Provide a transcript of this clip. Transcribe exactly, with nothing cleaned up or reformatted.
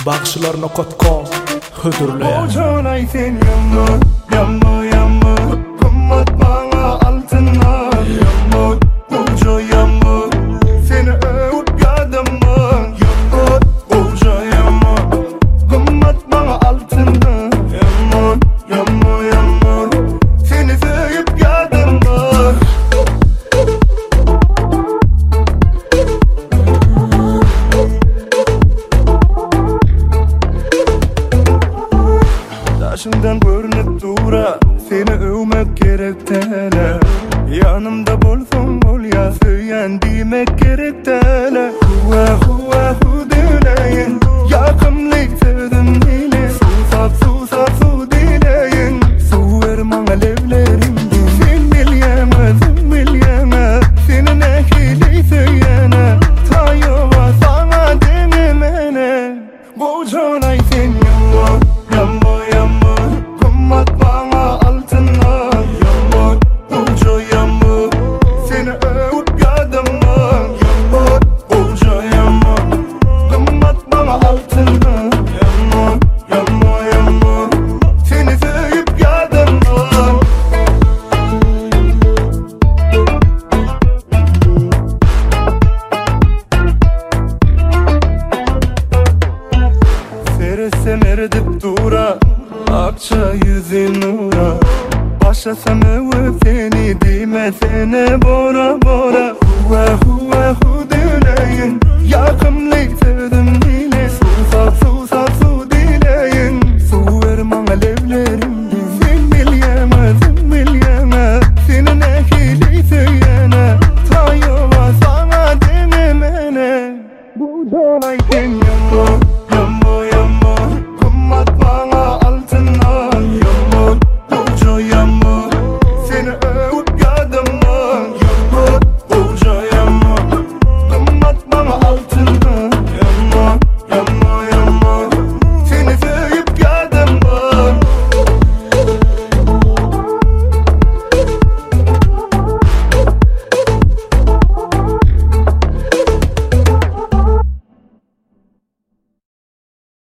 Bakışlarına kotkon hüdürleyen Ocanay sen yağmur, yağmur, yağmur Kımmat bana altınlar Yağmur, uca yağmur Seni öğüt yadımın Yağmur, uca yağmur Kımmat bana altınlar Yağmur, yağmur, yağmur Seni sevip yadımın Taşından görünüp dura Seni övmek gerek tele Yanımda bolsun bol ya Söylen demek gerek tele Huva huva hu dileyin Yakımlık sevdim dile Susap susap su dileyin Su ver bana levlerimdi Sen bilyeme sen bilyeme Senin ehli söyleyene Tayova sana denemene Bu canay sen yağmur Yağmur yağmur Kımmat bana altınlar Yağmur uca yağmur Seni öğüt yadımın Yağmur uca yağmur Kımmat bana altınlar Yağmur yağmur yağmur Seni sevip yadımın Seresem eredip dura Akça yüzün nura Başlasam övüp seni Demesene bora bora Huva huva hu dileyin Yakımlık sevdim